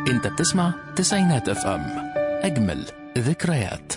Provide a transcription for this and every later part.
انت بتسمع تسعينات اف ام، اجمل ذكريات.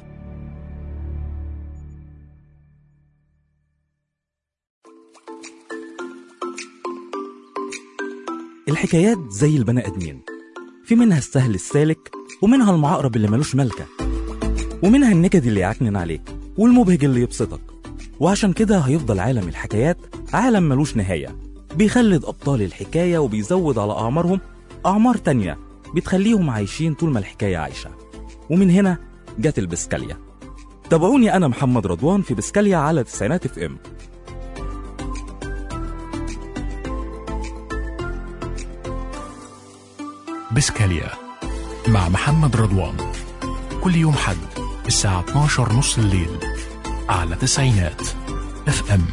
الحكايات زي البني ادمين، في منها السهل السالك، ومنها المعقرب اللي ملوش ملكة، ومنها النكد اللي يعكنن عليك، والمبهج اللي يبسطك. وعشان كده هيفضل عالم الحكايات عالم ملوش نهاية، بيخلد أبطال الحكاية وبيزود على أعمارهم أعمار تانية بتخليهم عايشين طول ما الحكاية عايشة. ومن هنا جت البسكاليا. تابعوني أنا محمد رضوان في بسكاليا على تسعينات اف ام. بسكاليا مع محمد رضوان، كل يوم حد الساعة 12:30 الليل على تسعينات اف ام.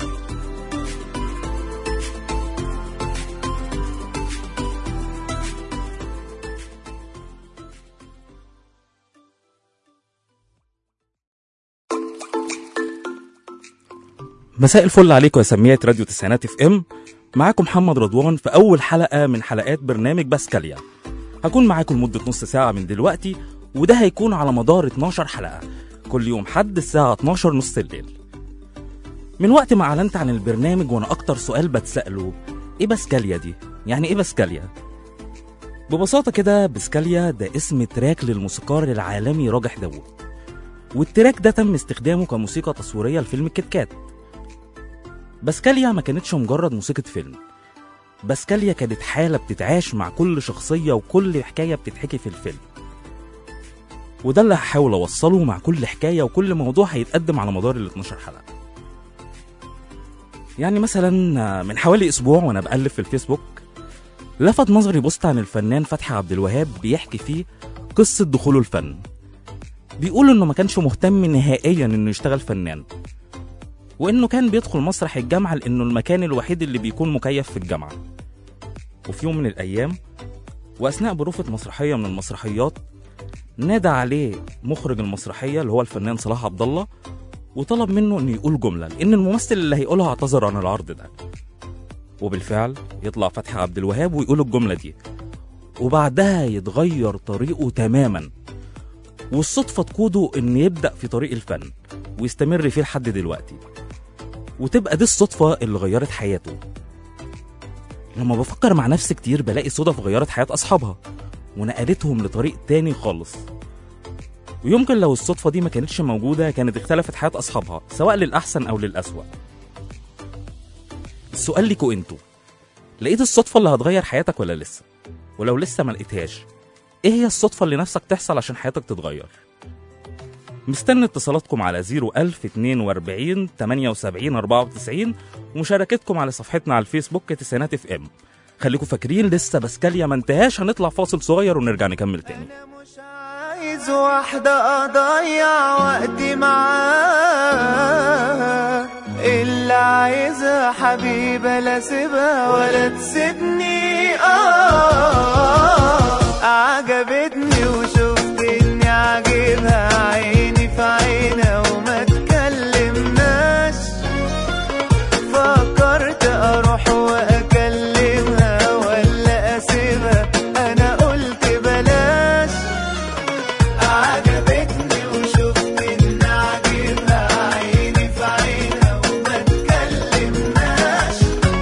مساء الفل عليكم يا سميات راديو تسعينات اف ام. معاكم محمد رضوان في أول حلقة من حلقات برنامج بسكاليا. هكون معاكم لمدة نص ساعة من دلوقتي، وده هيكون على مدار 12 حلقة كل يوم حد الساعة 12:30 الليل. من وقت ما أعلنت عن البرنامج وأنا أكتر سؤال بتسأله إيه بسكاليا دي؟ يعني إيه بسكاليا؟ ببساطة كده بسكاليا ده اسم تراك للموسيقار العالمي راجح داوود، والتراك ده تم استخدامه كموسيقى تصويرية لفيلم كيت كات. بسكاليا ما كانتش مجرد موسيقى فيلم، بسكاليا كانت حالة بتتعاش مع كل شخصية وكل حكاية بتتحكي في الفيلم، وده اللي هحاول أوصله مع كل حكاية وكل موضوع هيتقدم على مدار ال 12 حلقة. يعني مثلا من حوالي أسبوع وأنا بقلب في الفيسبوك لفت نظري بوست عن الفنان فتحي عبد الوهاب بيحكي فيه قصة دخوله الفن. بيقول إنه ما كانش مهتم نهائيا إنه يشتغل فنان، وإنه كان بيدخل مسرح الجامعة لأنه المكان الوحيد اللي بيكون مكيف في الجامعة. وفي يوم من الأيام وأثناء بروفة مسرحية من المسرحيات نادى عليه مخرج المسرحية اللي هو الفنان صلاح عبد الله، وطلب منه إنه يقول جملة لأن الممثل اللي هيقولها اعتذر عن العرض ده. وبالفعل يطلع فتحي عبد الوهاب ويقول الجملة دي، وبعدها يتغير طريقه تماما، والصدفة تقوده إن يبدأ في طريق الفن ويستمر فيه لحد دلوقتي، وتبقى دي الصدفة اللي غيرت حياته. لما بفكر مع نفسي كتير بلاقي صدف غيرت حياة أصحابها ونقلتهم لطريق تاني خالص، ويمكن لو الصدفة دي ما كانتش موجودة كانت اختلفت حياة أصحابها سواء للأحسن أو للأسوأ. السؤال ليكوا انتوا، لقيت الصدفة اللي هتغير حياتك ولا لسه؟ ولو لسه ما لقيتهاش، ايه هي الصدفة اللي نفسك تحصل عشان حياتك تتغير؟ مستني اتصالاتكم على 01042 78 94 ومشاركتكم على صفحتنا على الفيسبوك تسعينات اف ام. خليكم فاكرين لسه بسكاليا ما انتهاش، هنطلع فاصل صغير ونرجع نكمل تاني. أنا مش عايز واحدة أضيع وقتي معاها، اللي عايزها حبيبة لا سيبها ولا تسيبني. عجبتني وشفت إني عاجبها، عيني في عينها وما تكلمناش. فكرت أروح وأكلمها ولا أسيبها، أنا قلت بلاش. عجبتني وشفت إن عاجبها، عيني في عينها وما تكلمناش.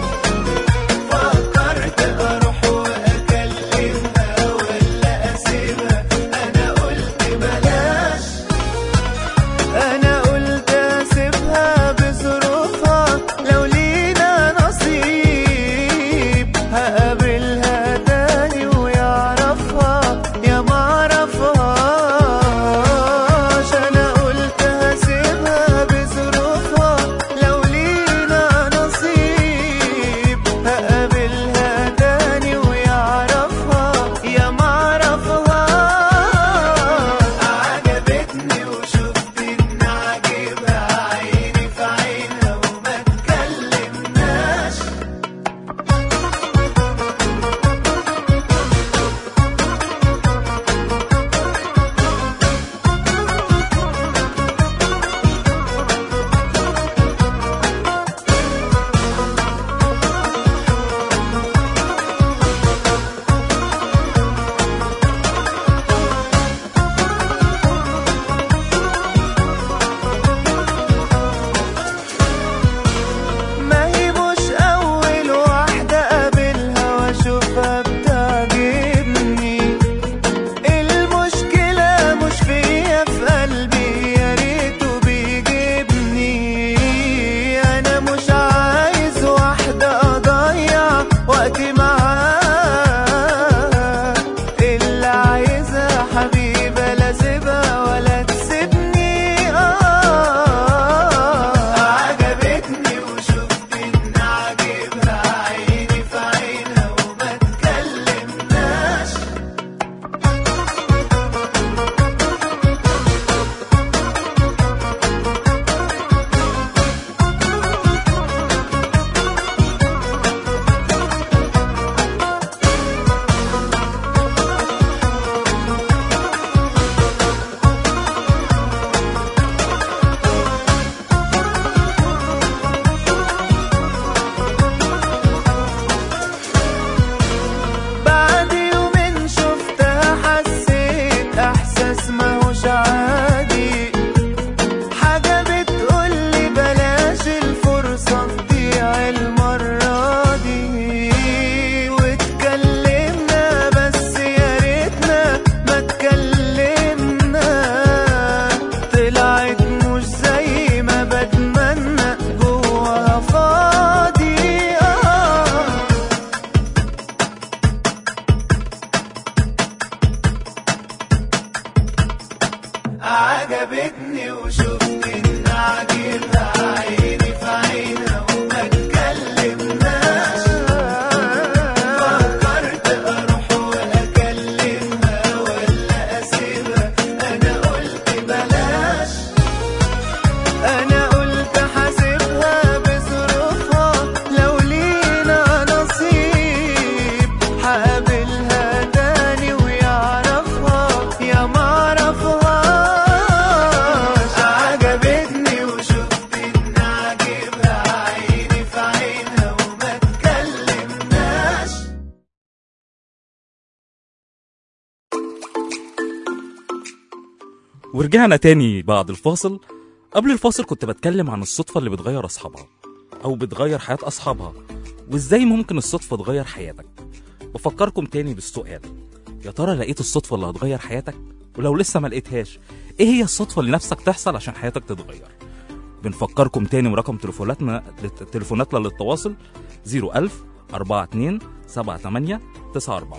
فكرت أروح وأكلمها ولا أسيبها، أنا قلت بلاش. أنا قلت أسيبها بظروفها، لو لينا نصيب هقابلها تاني ويعرفها يا معرفهاش. أنا قلت هسيبها بظروفها، لو لينا نصيب هقابلها تاني ويعرفها يا معرفهاش. عجبتني وشفت إن عاجبها، عيني في عينها وما تكلمناش. ورجعنا تاني بعد الفاصل. قبل الفاصل كنت بتكلم عن الصدفة اللي بتغير أصحابها أو بتغير حياة أصحابها، وإزاي ممكن الصدفة تغير حياتك. بفكركم تاني بالسؤال، يا ترى لقيت الصدفة اللي هتغير حياتك؟ ولو لسه ما لقيتهاش، إيه هي الصدفة اللي نفسك تحصل عشان حياتك تتغير؟ بنفكركم تاني برقم تليفوناتنا للتواصل 01000 42 78 94.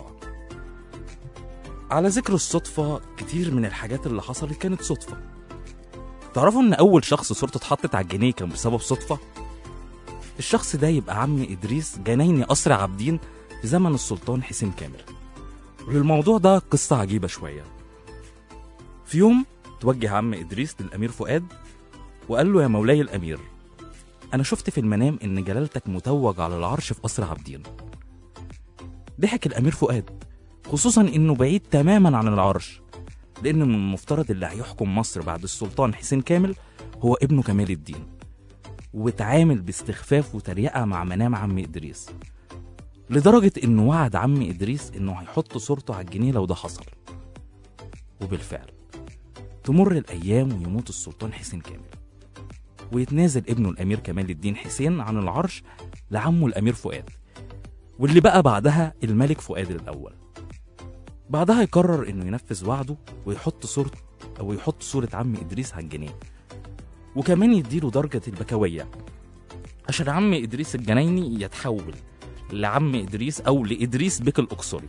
على ذكر الصدفة، كتير من الحاجات اللي حصلت كانت صدفة. تعرفوا ان اول شخص صورته اتحطت على الجنيه كان بسبب صدفة؟ الشخص ده يبقى عم ادريس جنايني قصر عابدين في زمن السلطان حسين كامل. وللموضوع ده قصة عجيبة شوية. في يوم توجه عم ادريس للامير فؤاد وقال له: يا مولاي الامير، انا شفت في المنام ان جلالتك متوج على العرش في قصر عابدين. ضحك الامير فؤاد، خصوصا انه بعيد تماما عن العرش، لان من المفترض اللي هيحكم مصر بعد السلطان حسين كامل هو ابنه كمال الدين. واتعامل باستخفاف وتريقة مع منام عم ادريس، لدرجة انه وعد عم ادريس انه هيحط صورته على الجنيه لو ده حصل. وبالفعل تمر الايام ويموت السلطان حسين كامل، ويتنازل ابنه الامير كمال الدين حسين عن العرش لعمه الامير فؤاد، واللي بقى بعدها الملك فؤاد الاول. بعدها يقرر انه ينفذ وعده ويحط صورة عم ادريس على الجنيه، وكمان يديله درجة البكوية عشان عم ادريس الجنايني يتحول لعم ادريس او لادريس بك الاقصري.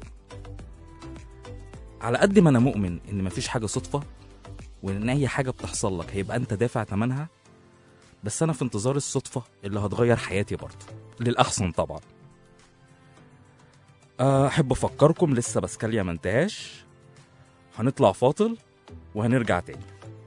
على قد ما انا مؤمن ان مفيش حاجة صدفة، وان اي حاجة بتحصل لك هيبقى انت دافع ثمنها، بس انا في انتظار الصدفة اللي هتغير حياتي برضه للاحسن طبعا. احب افكركم لسه بسكاليا ما انتهاش، هنطلع فاصل وهنرجع تاني.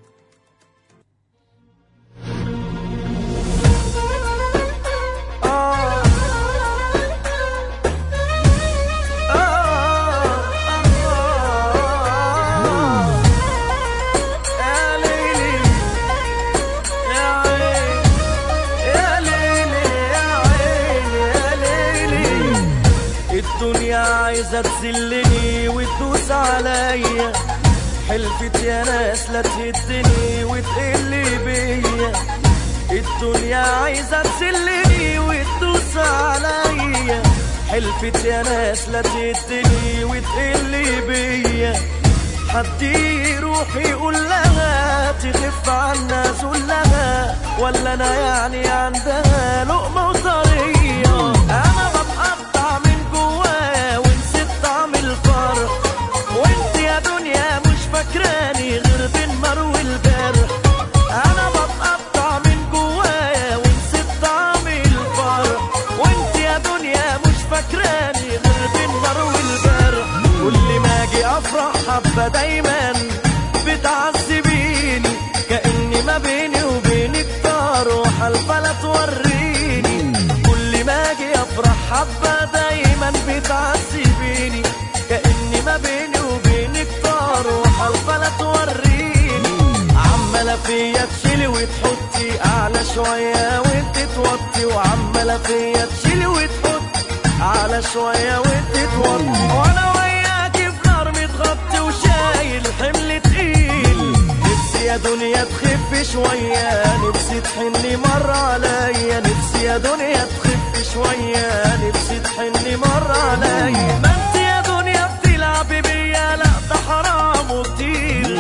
الدنيا عايزة تذلني وتدوس عليا، حلفت يا ناس لا تهدني وتقل بيا. الدنيا عايزة تذلني وتدوس عليا، حلفت يا ناس لا تهدني وتقل بيا. حد يروح يقول لها تخف عنا ذلها، ولا انا يعني عندها لقمة وطرية. انا بتقطع من جوايا ونسيت طعم الفرح، وانت يا دنيا مش فاكراني غير بالنار والجرح. انا بتقطع من جوايا ونسيت طعم الفرح، وانت يا دنيا مش فاكراني غير بالنار والجرح. كل ما اجي افرح حبة دايما بتعذبيني، كأني ما بيني وبينك طار وحلفة لا توريني. كل ما اجي افرح حبة دايما بتعذبيني، كأني ما بيني وبينك طار وحلفة لا توريني. عمالة فيا تشيلي وتحطي اعلى شوية وانت توطي، وعمالة فيا تشيلي وتحطي اعلى شوية وانت توطي، وانا وياكي في نار متغطي وشايل حمل تقيل. نفسي يا دنيا تخف شوية، نفسي تحني مرة عليا. نفسي يا دنيا تخف شوية، نفسي تحني مرة عليا. ما انت يا دنيا بتلعبي بيا، لا ده حرام وكتير.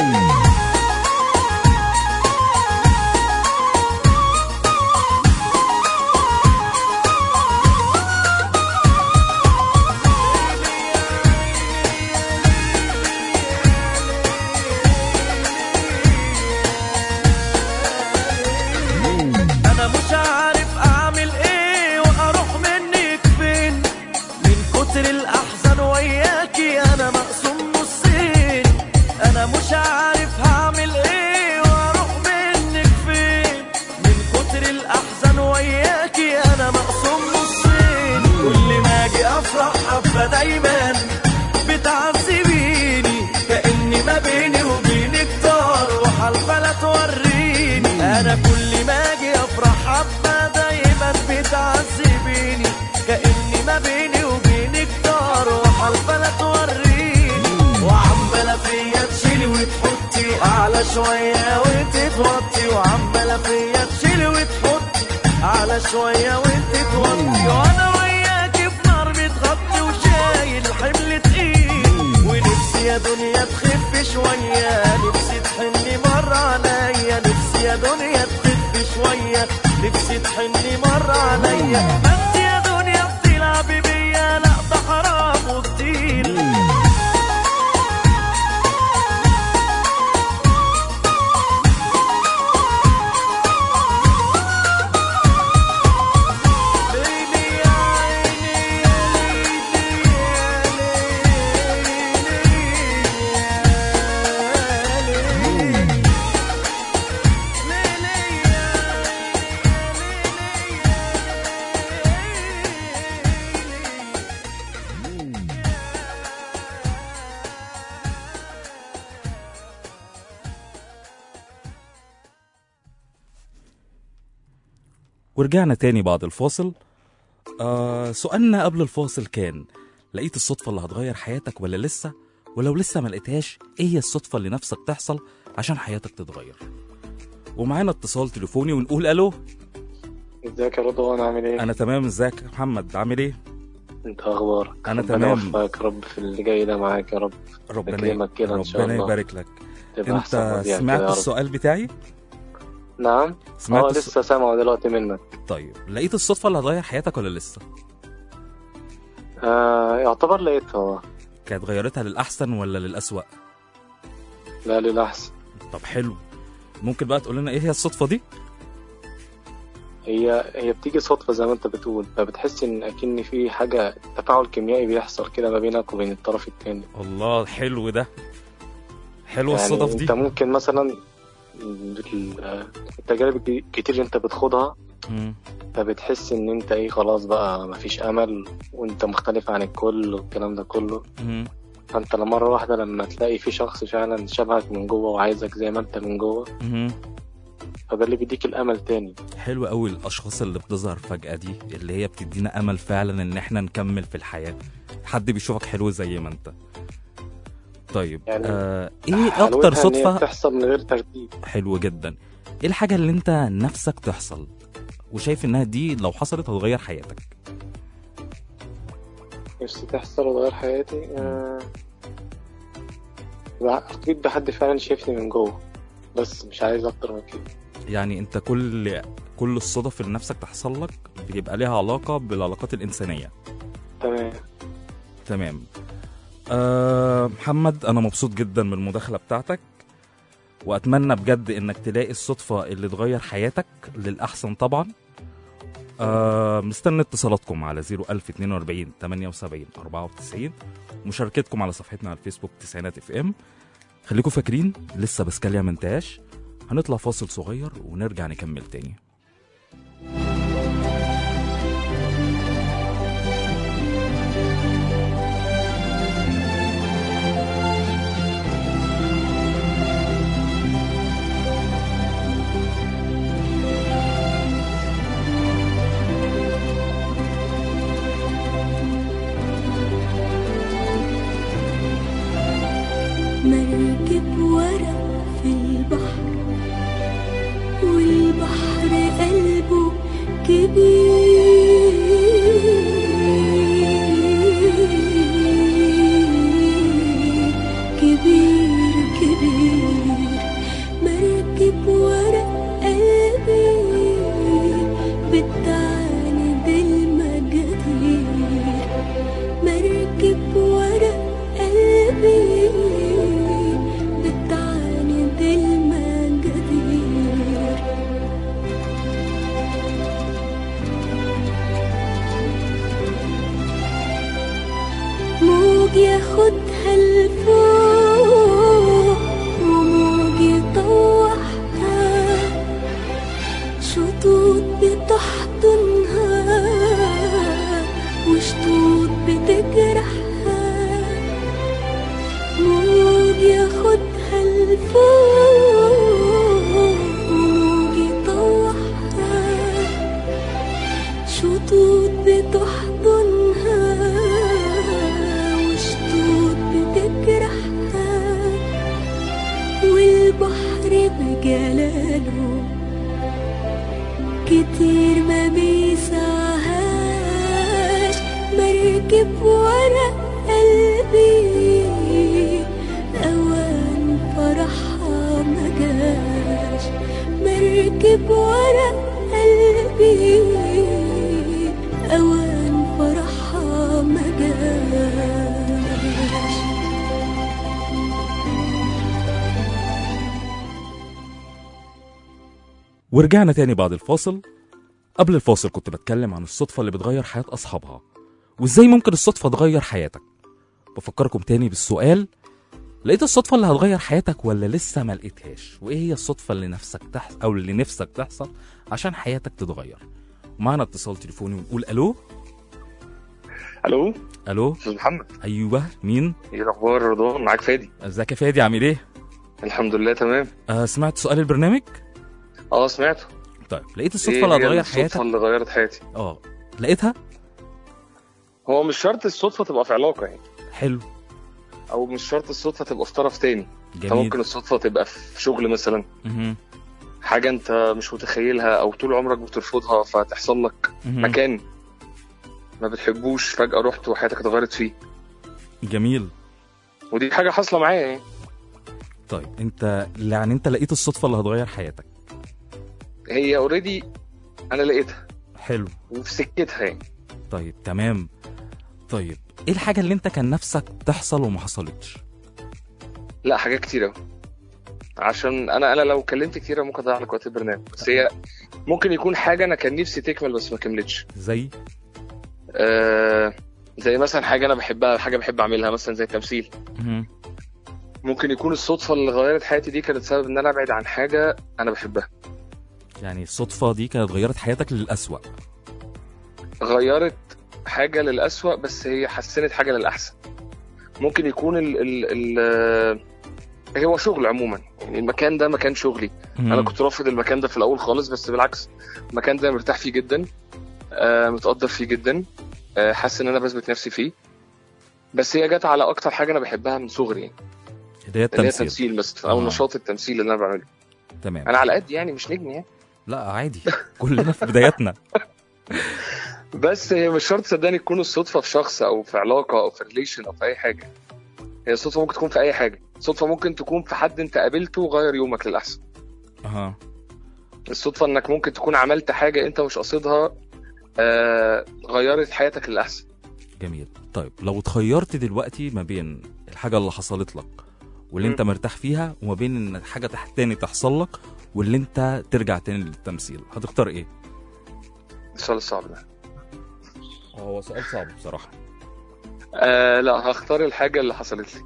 انا مش عارف اعمل ايه واروح منك فين، من كتر الاحزان وياكي انا مقسوم نصين. انا مش عارف هعمل ايه واروح منك فين، من كتر الاحزان وياكي انا مقسوم نصين. كل ما اجي افرح حبة دايما بتعذبيني، كأني ما بيني وبينك طار وحلفة لا توريني. انا كل ما اجي افرح حبة دايما بتعذبيني، كأني ما بيني وبينك طار وحلفة لا توريني. وعمالة فيا تشيلي وتحطي اعلى شوية وانت توطي وعمالة فيا تشيل وتحطي على شوية وانت توطي وانا وياكي في نار بتغطي وشايل حمل تقيل ونفسي يا دنيا تخف شوية نفسي تحني مرة عليا نفسي يا دنيا تخف شوية نفسي تحني مرة عليا بس يا دنيا بتلعبي بيا لا ده حرام وكتير ورجعنا تاني بعد الفاصل. سؤالنا قبل الفاصل كان: لقيت الصدفة اللي هتغير حياتك ولا لسه؟ ولو لسه ما لقيتهاش، ايه هي الصدفة اللي نفسك تحصل عشان حياتك تتغير؟ ومعانا اتصال تليفوني ونقول الو. ازيك يا رضوان عامل ايه؟ انا تمام. ازيك يا محمد عامل ايه؟ انت اخبارك؟ انا ربنا تمام. يوفقك يا رب في اللي جاي ده معاك يا رب. يكرمك كده ان شاء الله. ربنا يبارك لك. تبقى أحسن انت مذيع سمعت كده يا رب. السؤال بتاعي؟ نعم. سمعت لسه سامعه دلوقتي منك. طيب لقيت الصدفة اللي هتغير حياتك ولا لسه؟ يعتبر لقيتها. كانت غيرتها للأحسن ولا للأسوأ؟ لا للأحسن. طب حلو. ممكن بقى تقول لنا ايه هي الصدفة دي؟ هي بتيجي صدفة زي ما انت بتقول، فبتحس ان اكن في حاجة تفاعل كيميائي بيحصل كده ما بينك وبين الطرف التاني. الله حلو ده. حلوة يعني الصدف دي. انت ممكن مثلا التجارب الكتير انت بتخوضها فبتحس ان انت ايه خلاص بقى مفيش امل وانت مختلف عن الكل والكلام ده كله. فانت لمرة واحدة لما تلاقي في شخص فعلا شبهك من جوه وعايزك زي ما انت من جوه، فده اللي بيديك الامل تاني. حلو قوي الاشخاص اللي بتظهر فجأة دي، اللي هي بتدينا امل فعلا ان احنا نكمل في الحياة. حد بيشوفك حلو زي ما انت. طيب يعني ايه اكتر صدفة تحصل من غير ترتيب؟ حلو جدا. ايه الحاجة اللي انت نفسك تحصل وشايف انها دي لو حصلت هتغير حياتك؟ نفسي تحصل وتغير حياتي. ارتبط بحد فعلا شايفني من جوه، بس مش عايز اكتر من كده. يعني انت كل الصدف اللي نفسك تحصل لك بيبقى ليها علاقة بالعلاقات الإنسانية. تمام. محمد أنا مبسوط جدا من المداخلة بتاعتك، وأتمنى بجد إنك تلاقي الصدفة اللي تغير حياتك للأحسن طبعا. مستني اتصالاتكم على 01042 78 94، مشاركتكم على صفحتنا على الفيسبوك تسعينات اف ام. خليكم فاكرين لسه بسكاليا منتهاش. هنطلع فاصل صغير ونرجع نكمل تاني. مركب ورق في البحر والبحر قلبه كبير، كبير كبير. مركب ورق قلبي بتعاند المجادير، مركب ورق قلبي بتعاند المجادير. موج ياخدها لفوق وموج يطوحها، شطوط بتحضنها وشطوط بتجرحها. موج ياخدها لفوق وموج يطوحها، شطوط بتحضنها وشطوط بتجرحها. مركب ورق قلبي أوان فرحها ما جاش، مركب ورق قلبي أوان فرحها ما جاش. ورجعنا تاني بعد الفاصل. قبل الفاصل كنت بتكلم عن الصدفة اللي بتغير حياة أصحابها، وإزاي ممكن الصدفة تغير حياتك. بفكركم تاني بالسؤال: لقيت الصدفة اللي هتغير حياتك ولا لسه ما لقيتهاش؟ وإيه هي الصدفة اللي نفسك تحصل أو اللي نفسك تحصل عشان حياتك تتغير؟ ومعنا اتصال تليفوني ونقول ألو. الو ألو استاذ محمد. أيوه، مين؟ ايه الاخبار؟ رضوان معاك فادي. ازيك يا فادي، عامل إيه؟ الحمد لله تمام. سمعت سؤال البرنامج؟ سمعته. طيب، لقيت الصدفة اللي هتغير حياتك؟ الصدفة اللي غيرت حياتي لقيتها؟ هو مش شرط الصدفة تبقى في علاقة يعني. حلو. او مش شرط الصدفة تبقى في طرف تاني. جميل. ممكن الصدفة تبقى في شغل مثلا. حاجة انت مش متخيلها او طول عمرك بترفضها فتحصل لك. مكان ما بتحبوش فجأة رحت وحياتك اتغيرت فيه. جميل. ودي حاجة حاصلة معايا يعني. طيب انت لقيت الصدفة اللي هتغير حياتك. هي اوريدي انا لقيتها. حلو. وفي سكتها يعني. طيب تمام. طيب ايه الحاجة اللي انت كان نفسك تحصل وما حصلتش؟ لا، حاجات كتير قوي. عشان انا لو كلمت كتير ممكن اضيع لك وقت البرنامج، بس هي ممكن يكون حاجة انا كان نفسي تكمل بس ما كملتش. زي زي مثلا حاجة انا بحبها، حاجة بحب اعملها مثلا زي التمثيل. ممكن يكون الصدفة اللي غيرت حياتي دي كانت سبب ان انا ابعد عن حاجة انا بحبها. يعني الصدفة دي كانت غيرت حياتك للأسوأ؟ غيرت حاجة للأسوأ بس هي حسنت حاجة للأحسن. ممكن يكون هو شغل عموما يعني. المكان ده مكان شغلي. انا كنت رافض المكان ده في الاول خالص، بس بالعكس المكان ده مرتاح فيه جدا، متقدر فيه جدا، حاسس ان انا بثبت نفسي فيه. بس هي جت على اكتر حاجة انا بحبها من صغري يعني. اللي هي التمثيل بس، او نشاط التمثيل اللي انا بعمله. تمام. انا على قد يعني مش نجم يعني. لا عادي، كلنا في بداياتنا. بس هي مش شرط صدقني تكون الصدفة في شخص او في علاقة او في ريليشن او في اي حاجة. هي الصدفة ممكن تكون في اي حاجة. الصدفة ممكن تكون في حد انت قابلته وغير يومك للأحسن. الصدفة انك ممكن تكون عملت حاجة انت مش قصدها، غيرت حياتك للأحسن. جميل. طيب لو اتخيرت دلوقتي ما بين الحاجة اللي حصلت لك واللي انت مرتاح فيها، وما بين ان حاجة تاني تحصل لك واللي انت ترجع تاني للتمثيل، هتختار ايه؟ السؤال الصعب ده. هو سؤال صعب بصراحة. لا، هختار الحاجة اللي حصلت لي.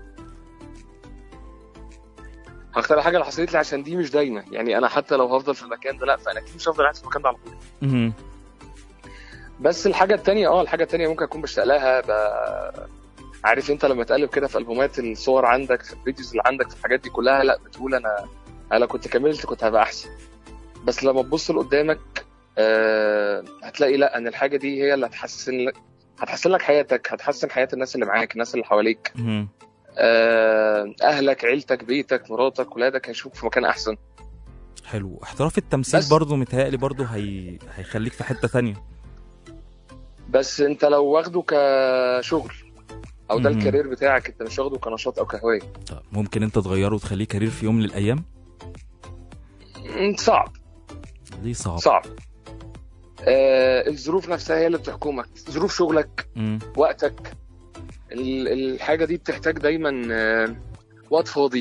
هختار الحاجة اللي حصلت لي عشان دي مش دايما يعني. انا حتى لو هفضل في المكان ده، لا، فانا اكيد مش هفضل قاعد في المكان ده على طول. بس الحاجة التانية ممكن اكون بشتاق لها. عارف انت لما تقلب كده في البومات الصور عندك، في الفيديوز اللي عندك، في الحاجات دي كلها، لا بتقول انا كنت كملت كنت هبقى احسن. بس لما تبص لقدامك هتلاقي لا، ان الحاجة دي هي اللي هتحسن لك حياتك، هتحسن حياة الناس اللي معاك، الناس اللي حواليك، اهلك، عيلتك، بيتك، مراتك، ولادك هيشوفوا في مكان احسن. حلو. احتراف التمثيل برضو متهيألي برضو هيخليك في حتة ثانية. بس انت لو واخده كشغل او ده الكارير بتاعك، انت مش واخده كنشاط او كهواية. طب ممكن انت تغيره وتخليه كارير في يوم من الايام؟ صعب. ليه صعب؟ صعب. الظروف نفسها هي اللي بتحكمك. ظروف شغلك، وقتك، الحاجة دي بتحتاج دايما وقت فاضي.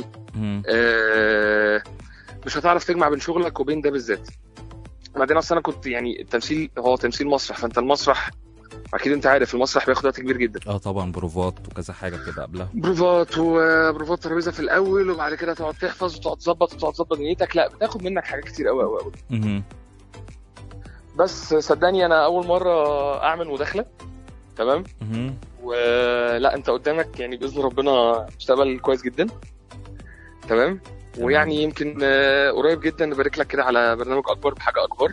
مش هتعرف تجمع بين شغلك وبين ده بالذات. بعدين اصلا انا كنت يعني التمثيل هو تمثيل مسرح، فانت المسرح اكيد انت عارف المسرح بياخد وقت كبير جدا. طبعا بروفات وكذا حاجه كده قبلها. بروفات ترابيزه في الاول، وبعد كده تقعد تحفظ وتقعد تظبط نيتك. لا، بتاخد منك حاجات كتير قوي قوي قوي. بس صدقني انا اول مره اعمل مداخله تمام. ولا انت قدامك يعني باذن ربنا مستقبل كويس جدا. تمام. ويعني يمكن قريب جدا نبارك لك كده على برنامج اكبر بحاجه اكبر،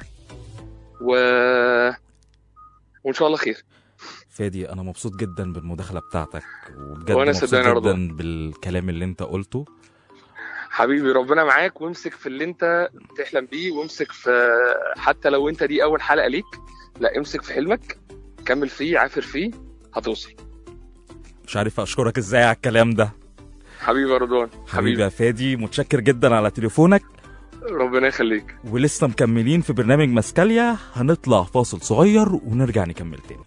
وان شاء الله خير. فادي انا مبسوط جدا بالمداخله بتاعتك، وبجد مبسوط جدا بالكلام اللي انت قلته. حبيبي ربنا معاك، وامسك في اللي انت تحلم بيه، وامسك في حتى لو انت دي اول حلقه ليك، لا امسك في حلمك، كمل فيه، عافر فيه، هتوصل. مش عارف اشكرك ازاي على الكلام ده. حبيبي يا رضوان، حبيبي يا فادي، متشكر جدا على تليفونك. ربنا يخليك. ولسه مكملين في برنامج ماسكاليا، هنطلع فاصل صغير ونرجع نكمل تاني.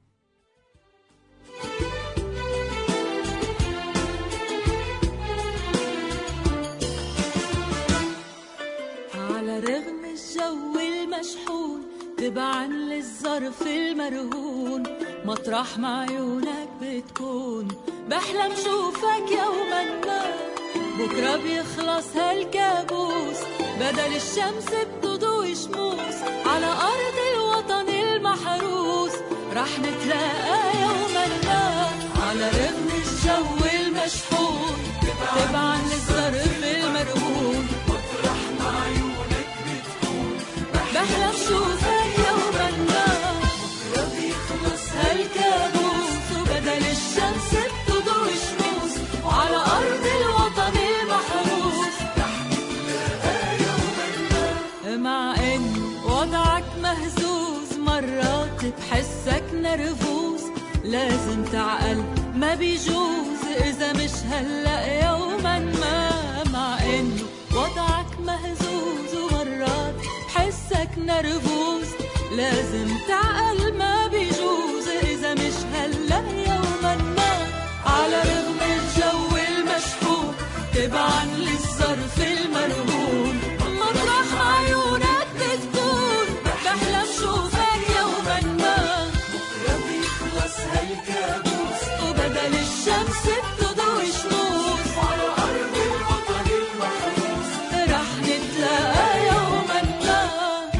على رغم الجو المشحون تبعا للظرف المرهون، مطرح ما عيونك بتكون بحلم شوفك يوما ما. بكرة بيخلص هالكابوس، بدل الشمس بتضوي شموس على أرض الوطن المحروس، رح نتلاقى يوما ما. على رغم الجو المشحون تبعا للظرف المرهون، مطرح ما عيونك بتكون بحلم شوفك يوما ما. بكرة بيخلص هالكابوس، وبدل الشمس بتضوي شموس على أرض الوطن المحروس، رح نتلاقى يوما ما. مع إن وضعك مهزوز مرات بحسك نرفوز، لازم تعقل ما بيجوز إذا مش هلأ يوما ما. مع إن وضعك مهزوز ومرات بحسك نرفوز، لازم تعقل ما بيجوز إذا مش هلأ يوما ما. على رغم الجو المشحون تبعا للظرف المرهون، مطرح عيونك بتكون بحلم شوفك يوما ما. بكرة بيخلص هالكابوس، وبدل الشمس بتضوي شموس على أرض الوطن المحروس، رح نتلاقى يوما ما.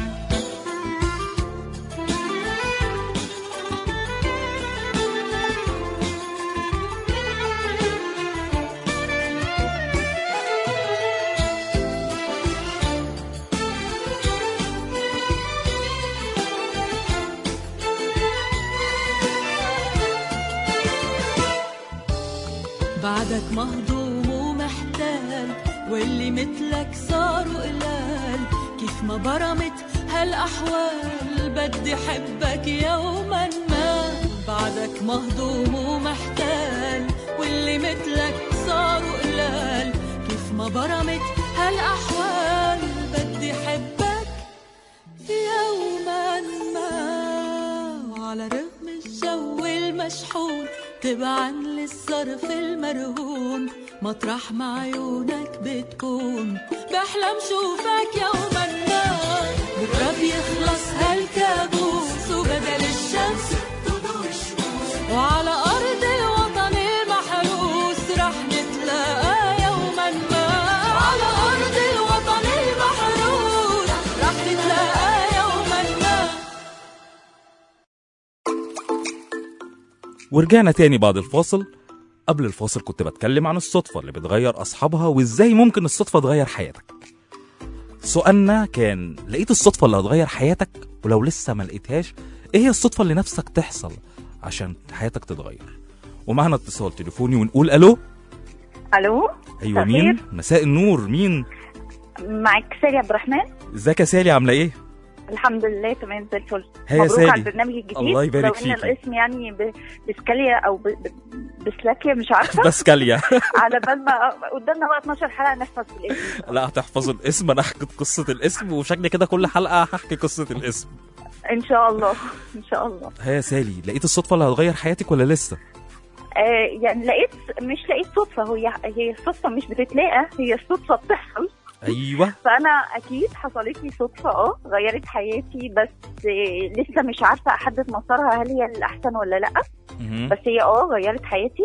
بعدك مهضوم ومحتال، واللي مثلك صاروا قلال. كيف ما برمت هالأحوال بدي حبك يوما ما. بعدك مهضوم ومحتال، واللي مثلك صاروا قلال. كيف ما برمت هالأحوال بدي حبك يوما ما. وعلى رغم الجو المشحون تبعا للظرف المرهون، مطرح ما عيونك بتكون بحلم شوفك يوما ما. بكرة بيخلص هالكابوس، وبدل الشمس تضوي الشموس وعلى أرض الوطن المحروس، رح نتلاقى يوما ما. على أرض الوطن المحروس، رح نتلاقى يوما ما. ورجعنا تاني بعد الفاصل. قبل الفاصل كنت بتكلم عن الصدفة اللي بتغير أصحابها، وإزاي ممكن الصدفة تغير حياتك. سؤالنا كان: لقيت الصدفة اللي هتغير حياتك؟ ولو لسه ما لقيتهاش، إيه هي الصدفة اللي نفسك تحصل عشان حياتك تتغير؟ ومعنا اتصال تليفوني ونقول ألو. الو. أيوة، مين؟ مساء النور، مين؟ معك سالي عبد الرحمن. ازيك يا سالي، عاملة إيه؟ الحمد لله تمام زي الفل. هيا مبروك سالي. على البرنامج الجديد. الله يبارك فيك. لو ان فيكي. الاسم يعني بسكاليا او بسلاكيا مش عارفه. بسكاليا. على بال ما قدامنا بقى 12 حلقه نحفظ الاسم. لا، هتحفظ الاسم، انا هحكي قصة الاسم، وشكل كده كل حلقة هحكي قصة الاسم. ان شاء الله ان شاء الله. هيا سالي، لقيت الصدفة اللي هتغير حياتك ولا لسه؟ يعني مش لقيت صدفه. هي الصدفه مش بتتلاقى، هي الصدفه بتحصل. ايوه. فانا اكيد حصلت لي صدفه غيرت حياتي، بس لسه مش عارفه احدد مسارها هل هي الاحسن ولا لا. بس هي غيرت حياتي.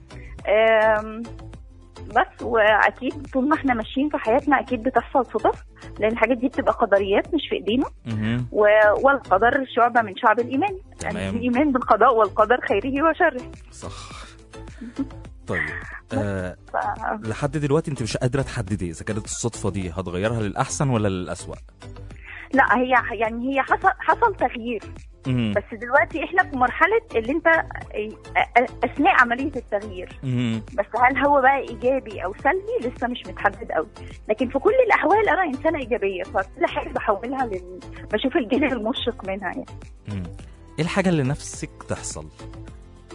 بس واكيد طول ما احنا ماشيين في حياتنا اكيد بتحصل صدف، لان الحاجات دي بتبقى قدريات مش في ايدينا. والقدر شعبة من شعب الايمان. يعني الايمان بالقضاء والقدر خيره وشره. صح. طيب لحد دلوقتي انت مش قادره تحددي اذا كانت الصدفه دي هتغيرها للاحسن ولا للاسوأ؟ لا، هي حصل تغيير. بس دلوقتي احنا في مرحله اللي انت اثناء عمليه التغيير. بس هل هو بقى ايجابي او سلبي لسه مش متحدد قوي. لكن في كل الاحوال انا انسانه ايجابيه، فكل حاجه بحولها بشوف الجانب المشرق منها يعني. ايه الحاجه اللي نفسك تحصل؟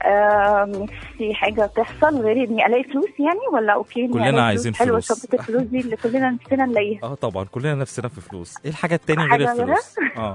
نفسي حاجة تحصل غير اني الاقي فلوس يعني، ولا اوكي كلنا عايزين حلوة فلوس. شنطة الفلوس دي اللي كلنا نفسنا نلاقيها. طبعا كلنا نفسنا في فلوس. ايه الحاجة التانية غير حاجة الفلوس؟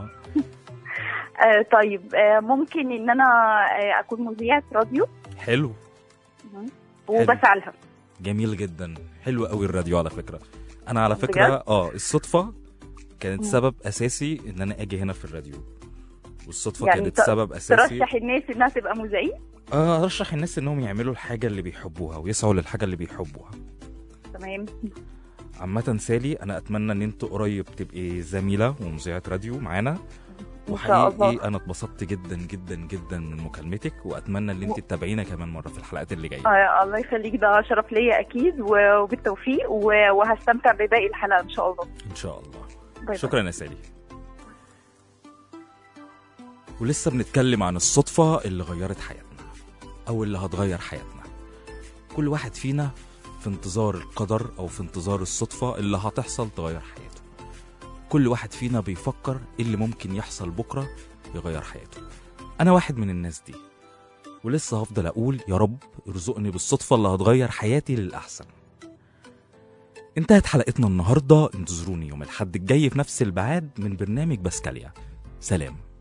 طيب ممكن ان انا اكون مذيعة راديو. حلو. وبسعى لها. جميل جدا، حلو قوي الراديو على فكرة. انا على فكرة الصدفة كانت سبب اساسي ان انا اجي هنا في الراديو، والصدفة يعني كانت سبب اساسي. ترشح الناس انها تبقى مذيعين؟ ارشح الناس انهم يعملوا الحاجة اللي بيحبوها ويسعوا للحاجة اللي بيحبوها. تمام. عامة سالي، انا اتمنى ان انت قريب تبقي زميلة ومذيعة راديو معانا، وحقيقي انا اتبسطت جدا جدا جدا من مكالمتك، واتمنى ان انت تتابعينا كمان مره في الحلقات اللي جايه. الله يخليك، ده شرف ليا اكيد، وبالتوفيق، وهستمتع بباقي الحلقه ان شاء الله. ان شاء الله. باي شكرا يا سالي. ولسه بنتكلم عن الصدفه اللي غيرت حياتنا او اللي هتغير حياتنا. كل واحد فينا في انتظار القدر او في انتظار الصدفه اللي هتحصل تغير حياته. كل واحد فينا بيفكر ايه اللي ممكن يحصل بكرة يغير حياته. انا واحد من الناس دي، ولسه هفضل اقول يا رب ارزقني بالصدفة اللي هتغير حياتي للأحسن. انتهت حلقتنا النهاردة، انتظروني يوم الأحد الجاي في نفس الميعاد من برنامج باسكاليا. سلام.